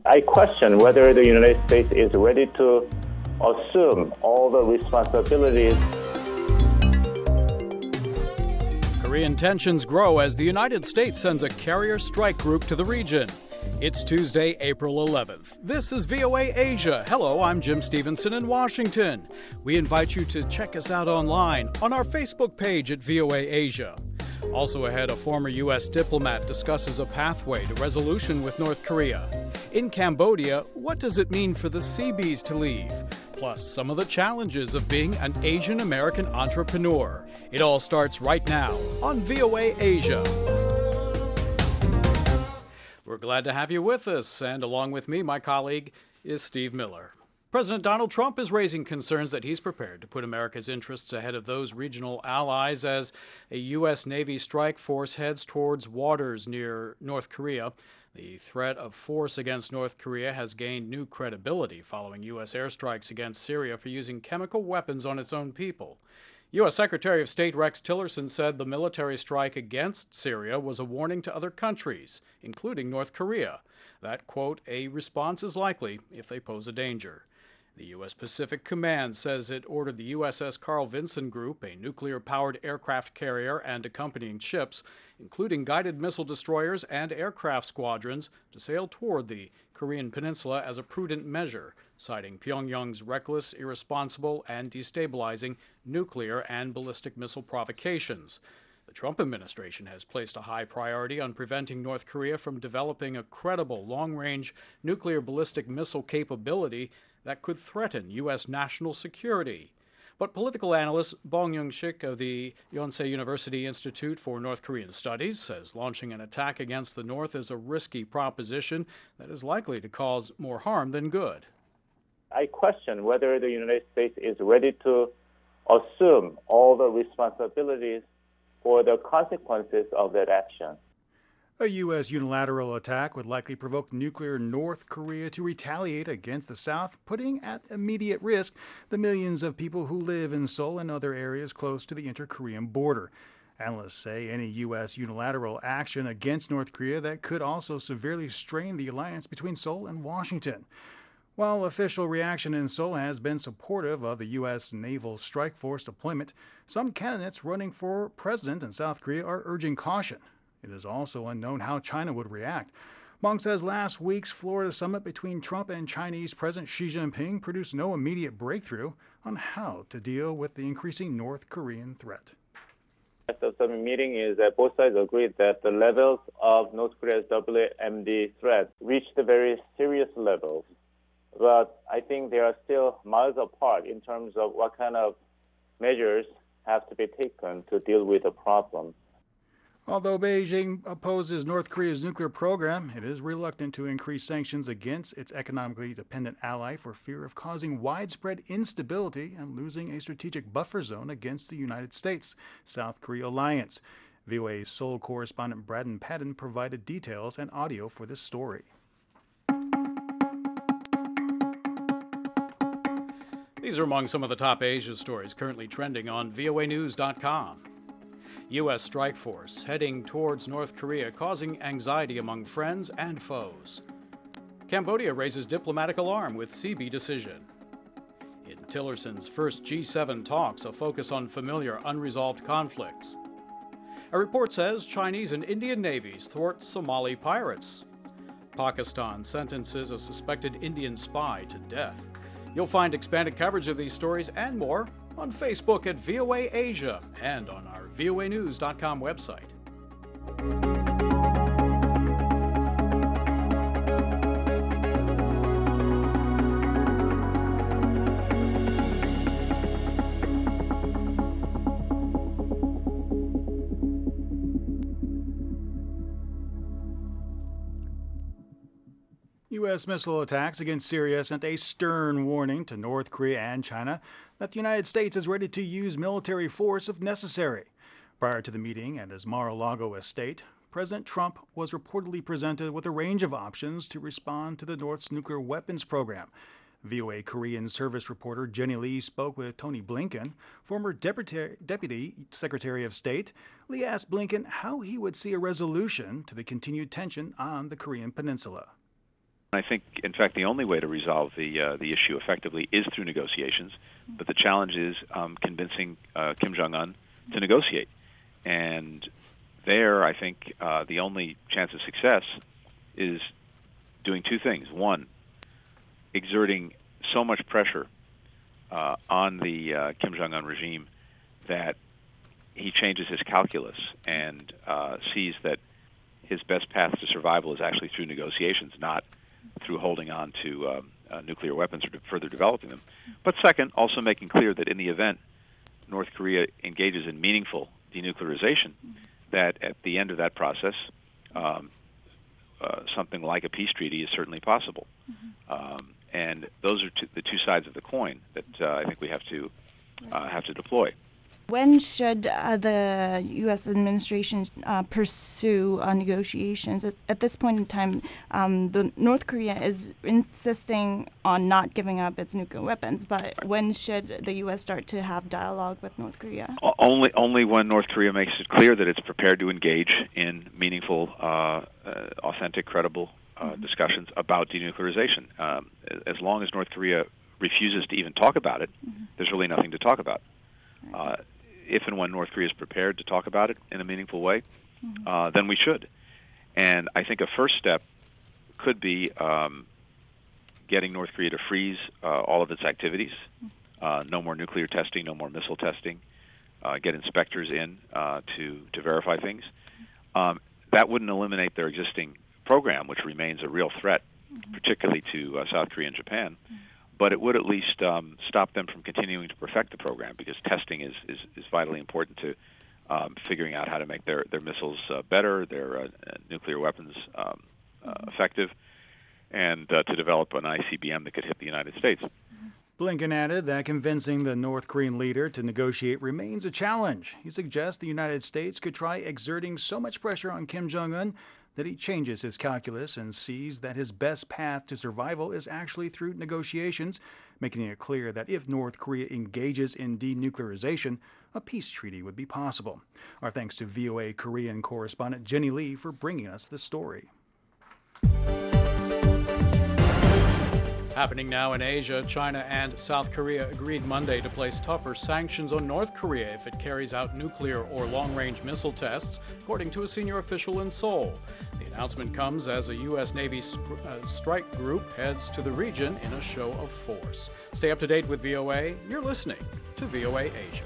I question whether the United States is ready to assume all the responsibilities. Korean tensions grow as the United States sends a carrier strike group to the region. It's Tuesday, April 11th. This is VOA Asia. Hello, I'm Jim Stevenson in Washington. We invite you to check us out online on our Facebook page at VOA Asia. Also ahead, a former U.S. diplomat discusses a pathway to resolution with North Korea. In Cambodia, what does it mean for the Seabees to leave? Plus, some of the challenges of being an Asian American entrepreneur. It all starts right now on VOA Asia. We're glad to have you with us, and along with me, my colleague is Steve Miller. President Donald Trump is raising concerns that he's prepared to put America's interests ahead of those regional allies as a U.S. Navy strike force heads towards waters near North Korea. The threat of force against North Korea has gained new credibility following U.S. airstrikes against Syria for using chemical weapons on its own people. U.S. Secretary of State Rex Tillerson said the military strike against Syria was a warning to other countries, including North Korea, that, quote, a response is likely if they pose a danger. The U.S. Pacific Command says it ordered the USS Carl Vinson Group, a nuclear-powered aircraft carrier, and accompanying ships, including guided missile destroyers and aircraft squadrons, to sail toward the Korean Peninsula as a prudent measure, citing Pyongyang's reckless, irresponsible, and destabilizing nuclear and ballistic missile provocations. The Trump administration has placed a high priority on preventing North Korea from developing a credible long-range nuclear ballistic missile capability that could threaten U.S. national security. But political analyst Bong Young-sik of the Yonsei University Institute for North Korean Studies says launching an attack against the North is a risky proposition that is likely to cause more harm than good. I question whether the United States is ready to assume all the responsibilities for the consequences of that action. A U.S. unilateral attack would likely provoke nuclear North Korea to retaliate against the South, putting at immediate risk the millions of people who live in Seoul and other areas close to the inter-Korean border. Analysts say any U.S. unilateral action against North Korea that could also severely strain the alliance between Seoul and Washington. While official reaction in Seoul has been supportive of the U.S. naval strike force deployment, some candidates running for president in South Korea are urging caution. It is also unknown how China would react. Bong says last week's Florida summit between Trump and Chinese President Xi Jinping produced no immediate breakthrough on how to deal with the increasing North Korean threat. At the summit meeting is that both sides agreed that the levels of North Korea's WMD threat reached very serious levels. But I think they are still miles apart in terms of what kind of measures have to be taken to deal with the problem. Although Beijing opposes North Korea's nuclear program, it is reluctant to increase sanctions against its economically dependent ally for fear of causing widespread instability and losing a strategic buffer zone against the United States-South Korea alliance. VOA's Seoul correspondent Braden Patton provided details and audio for this story. These are among some of the top Asia stories currently trending on voanews.com. U.S. strike force heading towards North Korea, causing anxiety among friends and foes. Cambodia raises diplomatic alarm with Seabee decision. In Tillerson's first G7 talks, a focus on familiar unresolved conflicts. A report says Chinese and Indian navies thwart Somali pirates. Pakistan sentences a suspected Indian spy to death. You'll find expanded coverage of these stories and more on Facebook at VOA Asia and on our voanews.com website. U.S. missile attacks against Syria sent a stern warning to North Korea and China that the United States is ready to use military force if necessary. Prior to the meeting at his Mar-a-Lago estate, President Trump was reportedly presented with a range of options to respond to the North's nuclear weapons program. VOA Korean service reporter Jenny Lee spoke with Tony Blinken, former Deputy Secretary of State. Lee asked Blinken how he would see a resolution to the continued tension on the Korean Peninsula. I think, in fact, the only way to resolve the issue effectively is through negotiations. But the challenge is convincing Kim Jong-un to negotiate. And there, I think, the only chance of success is doing two things. One, exerting so much pressure on the Kim Jong-un regime that he changes his calculus and sees that his best path to survival is actually through negotiations, not through holding on to nuclear weapons or further developing them. But second, also making clear that in the event North Korea engages in meaningful denuclearization, that at the end of that process, something like a peace treaty is certainly possible. And those are the two sides of the coin that I think we have to deploy. When should the U.S. administration pursue negotiations? At this point in time, the North Korea is insisting on not giving up its nuclear weapons. But when should the U.S. start to have dialogue with North Korea? Only when North Korea makes it clear that it's prepared to engage in meaningful, authentic, credible discussions about denuclearization. As long as North Korea refuses to even talk about it, there's really nothing to talk about. If and when North Korea is prepared to talk about it in a meaningful way, then we should. And I think a first step could be getting North Korea to freeze all of its activities, no more nuclear testing, no more missile testing, get inspectors in to verify things. That wouldn't eliminate their existing program, which remains a real threat, particularly to South Korea and Japan. But it would at least stop them from continuing to perfect the program, because testing is vitally important to figuring out how to make their missiles better, their nuclear weapons effective, and to develop an ICBM that could hit the United States. Blinken added that convincing the North Korean leader to negotiate remains a challenge. He suggests the United States could try exerting so much pressure on Kim Jong-un that he changes his calculus and sees that his best path to survival is actually through negotiations, making it clear that if North Korea engages in denuclearization, a peace treaty would be possible. Our thanks to VOA Korean correspondent Jenny Lee for bringing us this story. Happening now in Asia, China and South Korea agreed Monday to place tougher sanctions on North Korea if it carries out nuclear or long-range missile tests, according to a senior official in Seoul. The announcement comes as a U.S. Navy strike group heads to the region in a show of force. Stay up to date with VOA. You're listening to VOA Asia.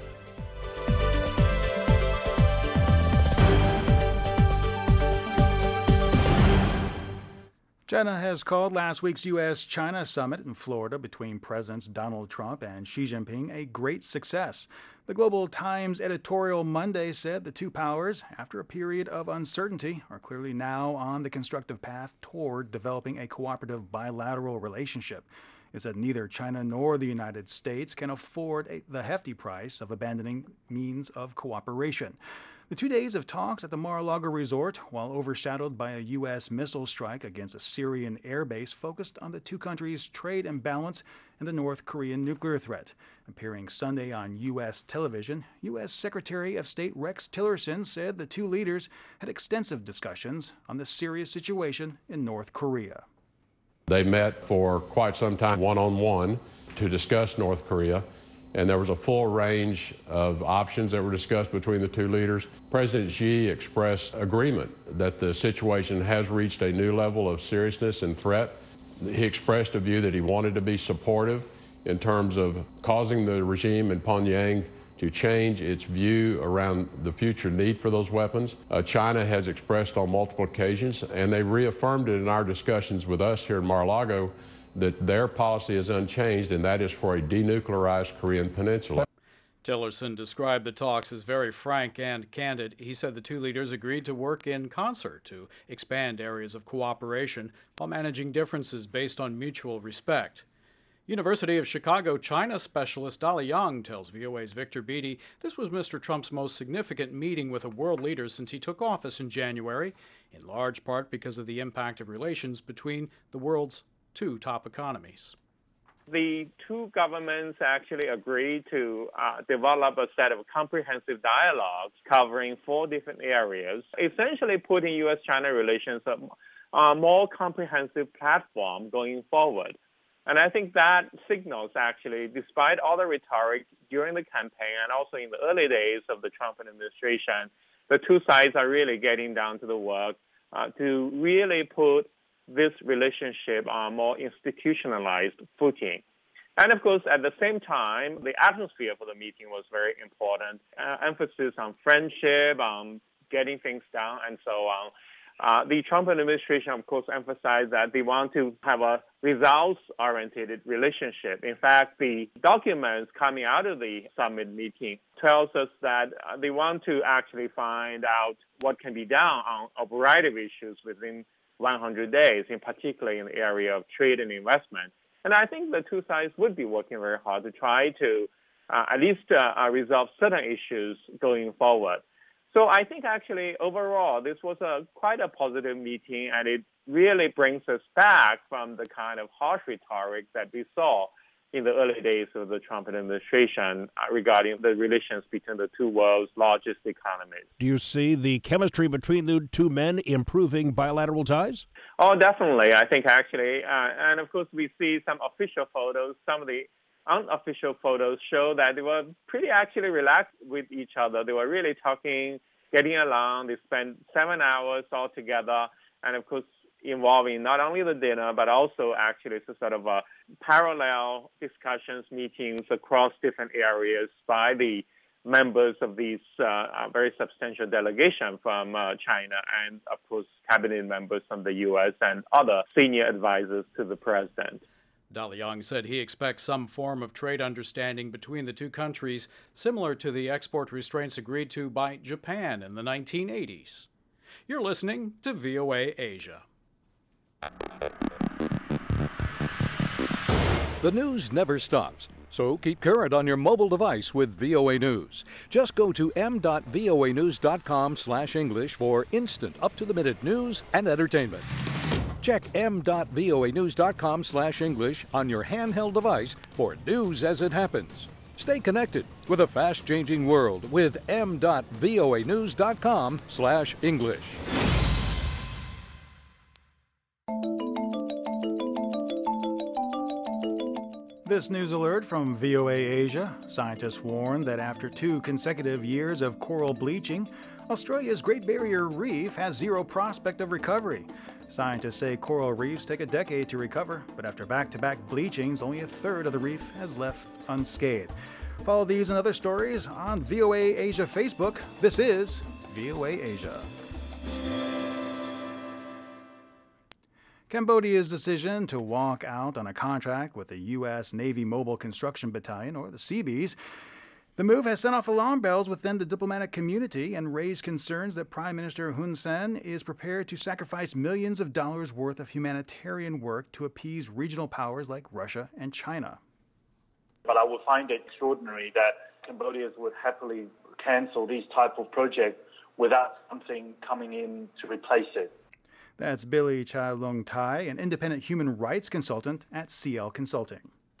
China has called last week's U.S.-China summit in Florida between Presidents Donald Trump and Xi Jinping a great success. The Global Times editorial Monday said the two powers, after a period of uncertainty, are clearly now on the constructive path toward developing a cooperative bilateral relationship. It said neither China nor the United States can afford the hefty price of abandoning means of cooperation. The 2 days of talks at the Mar-a-Lago resort, while overshadowed by a U.S. missile strike against a Syrian airbase, focused on the two countries' trade imbalance and the North Korean nuclear threat. Appearing Sunday on U.S. television, U.S. Secretary of State Rex Tillerson said the two leaders had extensive discussions on the serious situation in North Korea. They met for quite some time one-on-one to discuss North Korea. And there was a full range of options that were discussed between the two leaders. President Xi expressed agreement that the situation has reached a new level of seriousness and threat. He expressed a view that he wanted to be supportive in terms of causing the regime in Pyongyang to change its view around the future need for those weapons. China has expressed on multiple occasions, and they reaffirmed it in our discussions with us here in Mar-a-Lago, that their policy is unchanged, and that is for a denuclearized Korean peninsula. Tillerson described the talks as very frank and candid. He said the two leaders agreed to work in concert to expand areas of cooperation while managing differences based on mutual respect. University of Chicago China specialist Dolly Young tells VOA's Victor Beattie this was Mr. Trump's most significant meeting with a world leader since he took office in January, in large part because of the impact of relations between the world's two top economies. The two governments actually agreed to develop a set of comprehensive dialogues covering 4 different areas, essentially putting U.S.-China relations a more comprehensive platform going forward. And I think that signals actually, despite all the rhetoric during the campaign and also in the early days of the Trump administration, the two sides are really getting down to the work to really put this relationship on a more institutionalized footing. And of course, at the same time, the atmosphere for the meeting was very important. Emphasis on friendship, on getting things done, and so on. The Trump administration, of course, emphasized that they want to have a results-oriented relationship. In fact, the documents coming out of the summit meeting tells us that they want to actually find out what can be done on a variety of issues within 100 days, in particular in the area of trade and investment. And I think the two sides would be working very hard to try to at least resolve certain issues going forward. So I think actually overall this was quite a positive meeting, and it really brings us back from the kind of harsh rhetoric that we saw in the early days of the Trump administration regarding the relations between the two world's largest economies. Do you see the chemistry between the two men improving bilateral ties? Oh, definitely. I think actually, and of course we see some official photos, some of the unofficial photos show that they were pretty actually relaxed with each other. They were really talking, getting along. They spent 7 hours all together, and of course involving not only the dinner, but also actually sort of parallel discussions, meetings across different areas by the members of these very substantial delegation from China, and of course cabinet members from the U.S. and other senior advisors to the president. Daliang said he expects some form of trade understanding between the two countries, similar to the export restraints agreed to by Japan in the 1980s. You're listening to VOA Asia. The news never stops, so keep current on your mobile device with VOA News. Just go to m.voanews.com/English for instant, up-to-the-minute news and entertainment. Check m.voanews.com/English on your handheld device for news as it happens. Stay connected with a fast-changing world with m.voanews.com/English. This news alert from VOA Asia. Scientists warn that after 2 consecutive years of coral bleaching, Australia's Great Barrier Reef has zero prospect of recovery. Scientists say coral reefs take a decade to recover, but after back-to-back bleachings, only a third of the reef has left unscathed. Follow these and other stories on VOA Asia Facebook. This is VOA Asia. Cambodia's decision to walk out on a contract with the U.S. Navy Mobile Construction Battalion, or the Seabees. The move has sent off alarm bells within the diplomatic community and raised concerns that Prime Minister Hun Sen is prepared to sacrifice millions of dollars worth of humanitarian work to appease regional powers like Russia and China. But I would find it extraordinary that Cambodians would happily cancel these type of projects without something coming in to replace it. That's Billy Cha Lung Tai, an independent human rights consultant at CL Consulting.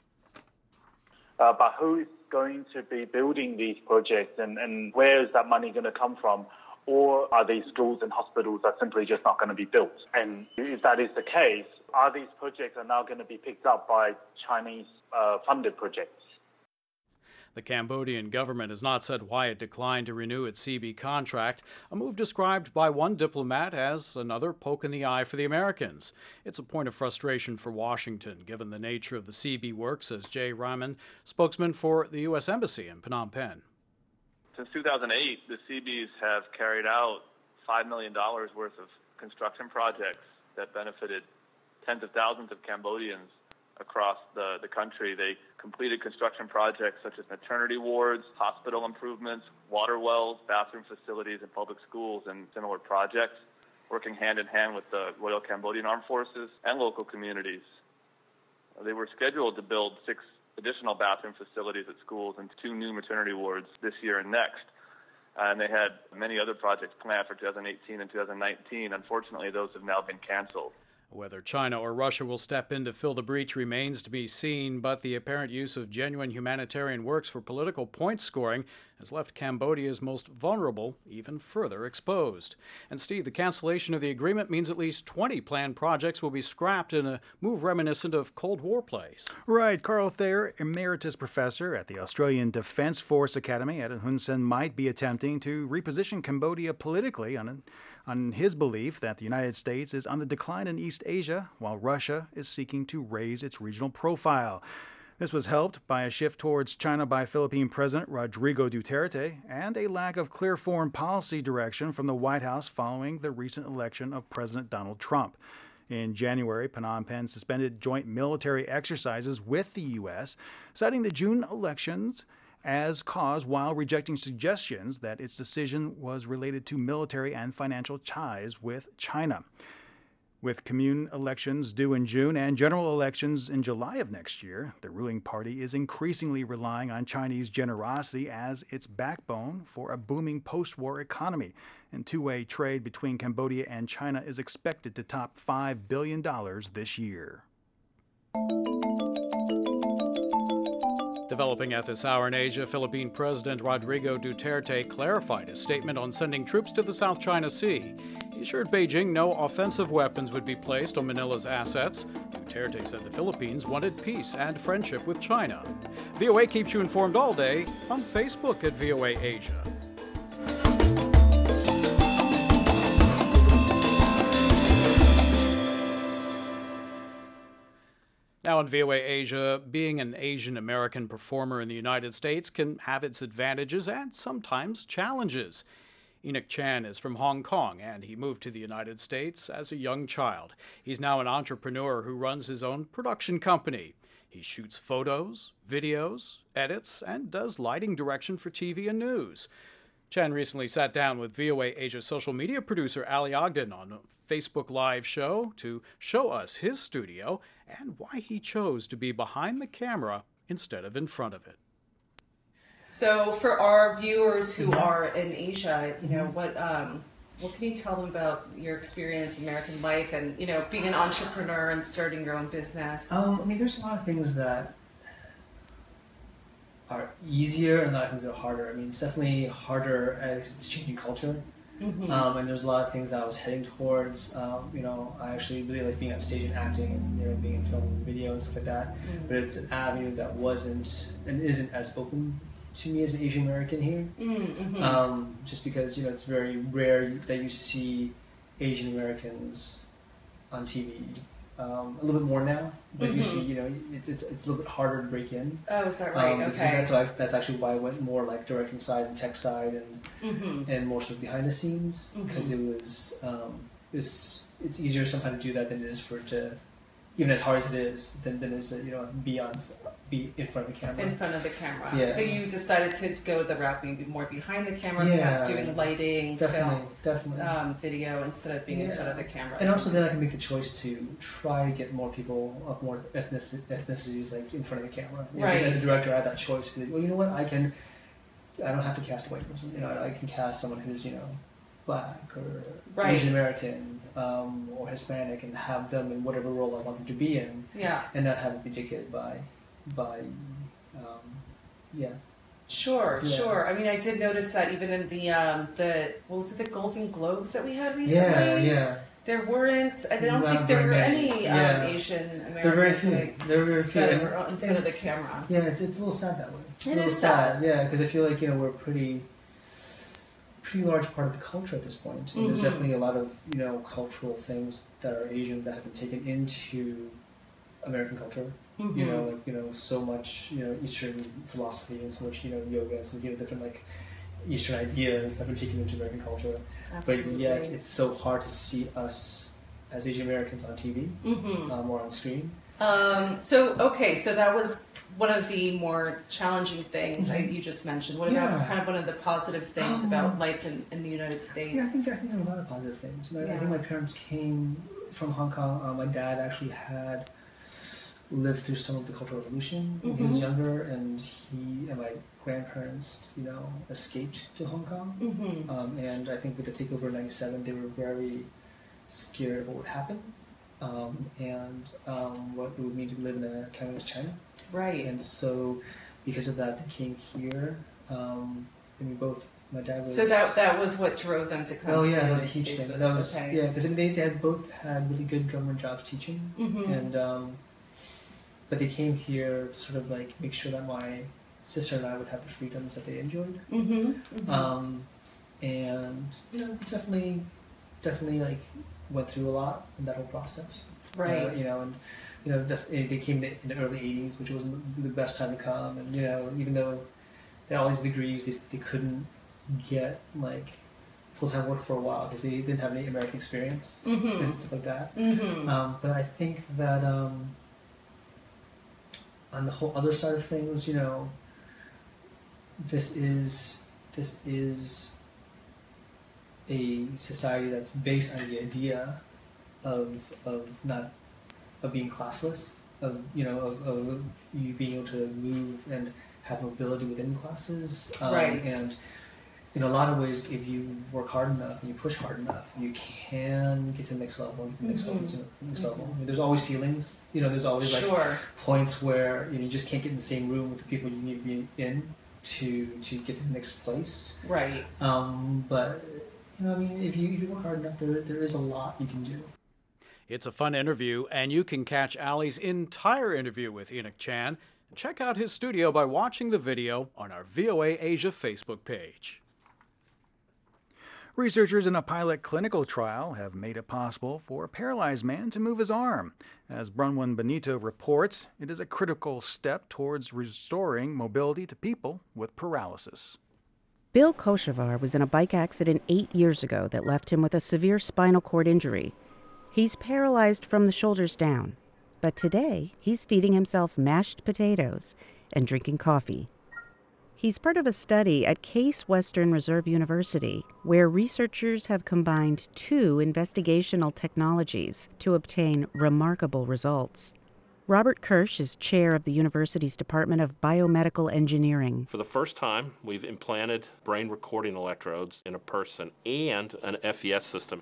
But who is going to be building these projects, and where is that money going to come from? Or are these schools and hospitals that simply just not going to be built? And if that is the case, are these projects are now going to be picked up by Chinese funded projects? The Cambodian government has not said why it declined to renew its Seabee contract, a move described by one diplomat as another poke in the eye for the Americans. It's a point of frustration for Washington, given the nature of the Seabee work, says Jay Ryman, spokesman for the U.S. Embassy in Phnom Penh. Since 2008, the Seabees have carried out $5 million worth of construction projects that benefited tens of thousands of Cambodians across the country. They completed construction projects such as maternity wards, hospital improvements, water wells, bathroom facilities, and public schools, and similar projects, working hand in hand with the Royal Cambodian Armed Forces and local communities. They were scheduled to build 6 additional bathroom facilities at schools and 2 new maternity wards this year and next. And they had many other projects planned for 2018 and 2019. Unfortunately, those have now been canceled. Whether China or Russia will step in to fill the breach remains to be seen, but the apparent use of genuine humanitarian works for political point scoring has left Cambodia's most vulnerable even further exposed. And Steve, the cancellation of the agreement means at least 20 planned projects will be scrapped in a move reminiscent of Cold War plays. Right. Carl Thayer, emeritus professor at the Australian Defence Force Academy at Hun Sen, might be attempting to reposition Cambodia politically on his belief that the United States is on the decline in East Asia, while Russia is seeking to raise its regional profile. This was helped by a shift towards China by Philippine President Rodrigo Duterte and a lack of clear foreign policy direction from the White House following the recent election of President Donald Trump. In January, Phnom Penh suspended joint military exercises with the U.S., citing the June elections as cause while rejecting suggestions that its decision was related to military and financial ties with China. With commune elections due in June and general elections in July of next year, the ruling party is increasingly relying on Chinese generosity as its backbone for a booming post-war economy. And two-way trade between Cambodia and China is expected to top $5 billion this year. Developing at this hour in Asia, Philippine President Rodrigo Duterte clarified his statement on sending troops to the South China Sea. He assured Beijing no offensive weapons would be placed on Manila's assets. Duterte said the Philippines wanted peace and friendship with China. VOA keeps you informed all day on Facebook at VOA Asia. Now in VOA Asia, being an Asian American performer in the United States can have its advantages and sometimes challenges. Enoch Chan is from Hong Kong, and he moved to the United States as a young child. He's now an entrepreneur who runs his own production company. He shoots photos, videos, edits, and does lighting direction for TV and news. Chan recently sat down with VOA Asia social media producer Ali Ogden on a Facebook Live show to show us his studio and why he chose to be behind the camera instead of in front of it. So for our viewers who are in Asia, what can you tell them about your experience, American life, and being an entrepreneur and starting your own business? There's a lot of things that are easier and a lot of things that are harder. It's definitely harder as it's changing culture. Mm-hmm. And there's a lot of things I was heading towards. I actually really like being on stage and acting and being in film and video and stuff like that. Mm-hmm. But it's an avenue that wasn't and isn't as open to me as an Asian American here. Mm-hmm. Just because it's very rare that you see Asian Americans on TV. A little bit more now, but it used to be, it's a little bit harder to break in. Oh, is that right? Okay. That's actually why I went more like directing side and tech side and more sort of behind the scenes, because it was it's easier sometimes to do that than it is for it to, even as hard as it is, than it is to be in front of the camera. In front of the camera. Yeah. So you decided to go the route being more behind the camera, doing lighting, definitely. video instead of being in front of the camera. And also then I can make the choice to try to get more people of more ethnicities like in front of the camera. Right. As a director, I had that choice. To be like, well, you know what? I don't have to cast a white person. I can cast someone who's Black or Asian American or Hispanic and have them in whatever role I want them to be in. Yeah. And not have it be dictated by. Sure. I did notice that even in the Golden Globes that we had recently. Yeah. There weren't. I don't think there were any Asian Americans. There were very few. That were in front of the camera. Yeah, it's a little sad that way. It is sad. Yeah, because I feel like we're a pretty large part of the culture at this point. And there's definitely a lot of cultural things that are Asian that have been taken into American culture. So much Eastern philosophy and so much yoga and so many different Eastern ideas that have been taken into American culture. Absolutely. But yet it's so hard to see us as Asian Americans on TV or on screen. So that was one of the more challenging things you just mentioned. What about kind of one of the positive things about life in the United States? Yeah, I think there are a lot of positive things. I think my parents came from Hong Kong. My dad actually had lived through some of the Cultural Revolution when he was younger, and he and my grandparents, escaped to Hong Kong. And I think with the takeover in '97, they were very scared of what would happen. and what it would mean to live in a communist China. Right. And so, because of that, they came here. Both my dad was. So that was what drove them to come. Oh to yeah, the that was a United huge States. thing. That was okay. Yeah, because they had both had really good government jobs teaching, and but they came here to sort of like make sure that my sister and I would have the freedoms that they enjoyed. And definitely like went through a lot in that whole process. Right. They came in the early '80s, which wasn't the best time to come, and even though they had all these degrees, they couldn't get like full-time work for a while because they didn't have any American experience and stuff like that. But I think that on the whole other side of things, this is a society that's based on the idea of being classless, of you being able to move and have mobility within classes, right. And in a lot of ways, if you work hard enough and you push hard enough, you can get to the next level, level. I mean, there's always ceilings. There's always like points where you just can't get in the same room with the people you need to be in to get to the next place. Right. But if you work hard enough, there is a lot you can do. It's a fun interview, and you can catch Ali's entire interview with Enoch Chan. Check out his studio by watching the video on our VOA Asia Facebook page. Researchers in a pilot clinical trial have made it possible for a paralyzed man to move his arm. As Bronwyn Benito reports, it is a critical step towards restoring mobility to people with paralysis. Bill Koshevar was in a bike accident 8 years ago that left him with a severe spinal cord injury. He's paralyzed from the shoulders down, but today he's feeding himself mashed potatoes and drinking coffee. He's part of a study at Case Western Reserve University, where researchers have combined 2 investigational technologies to obtain remarkable results. Robert Kirsch is chair of the university's Department of Biomedical Engineering. For the first time, we've implanted brain recording electrodes in a person and an FES system.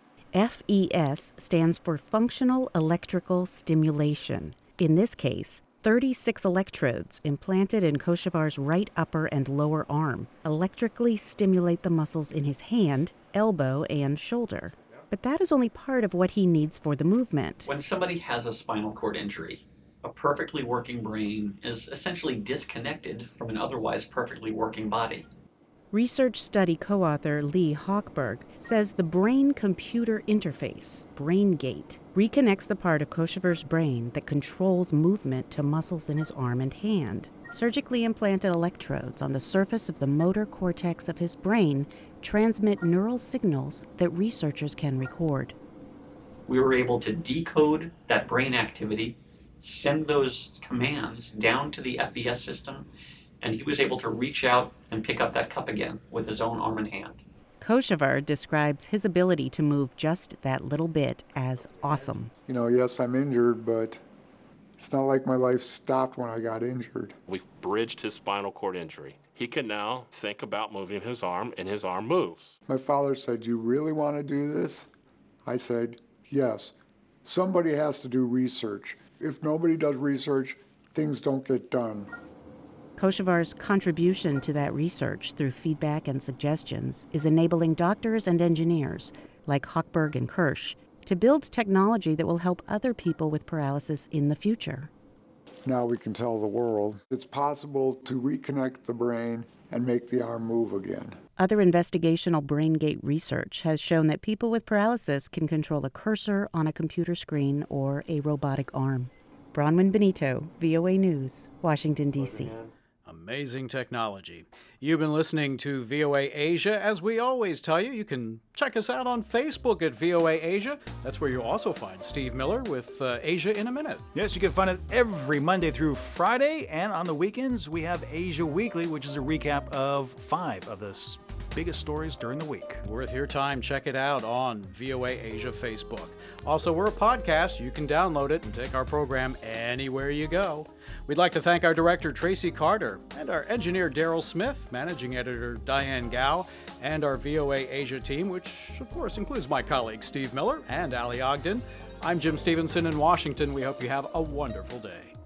FES stands for Functional Electrical Stimulation. In this case, 36 electrodes implanted in Koshevar's right upper and lower arm electrically stimulate the muscles in his hand, elbow, and shoulder. But that is only part of what he needs for the movement. When somebody has a spinal cord injury, a perfectly working brain is essentially disconnected from an otherwise perfectly working body. Research study co-author Lee Hochberg says the brain-computer interface, BrainGate, reconnects the part of Koshevar's brain that controls movement to muscles in his arm and hand. Surgically implanted electrodes on the surface of the motor cortex of his brain transmit neural signals that researchers can record. We were able to decode that brain activity, send those commands down to the FES system, and he was able to reach out and pick up that cup again with his own arm and hand. Koshevar describes his ability to move just that little bit as awesome. Yes, I'm injured, but it's not like my life stopped when I got injured. We've bridged his spinal cord injury. He can now think about moving his arm, and his arm moves. My father said, "You really want to do this?" I said, "Yes. Somebody has to do research. If nobody does research, things don't get done." Koshevar's contribution to that research through feedback and suggestions is enabling doctors and engineers, like Hochberg and Kirsch, to build technology that will help other people with paralysis in the future. Now we can tell the world it's possible to reconnect the brain and make the arm move again. Other investigational BrainGate research has shown that people with paralysis can control a cursor on a computer screen or a robotic arm. Bronwyn Benito, VOA News, Washington, D.C. Amazing technology. You've been listening to VOA Asia. As we always tell you, you can check us out on Facebook at VOA Asia. That's where you'll also find Steve Miller with Asia in a Minute. Yes, you can find it every Monday through Friday. And on the weekends, we have Asia Weekly, which is a recap of 5 of the biggest stories during the week. Worth your time. Check it out on VOA Asia Facebook. Also, we're a podcast. You can download it and take our program anywhere you go. We'd like to thank our director, Tracy Carter, and our engineer, Daryl Smith, managing editor, Diane Gao, and our VOA Asia team, which, of course, includes my colleagues, Steve Miller and Ali Ogden. I'm Jim Stevenson in Washington. We hope you have a wonderful day.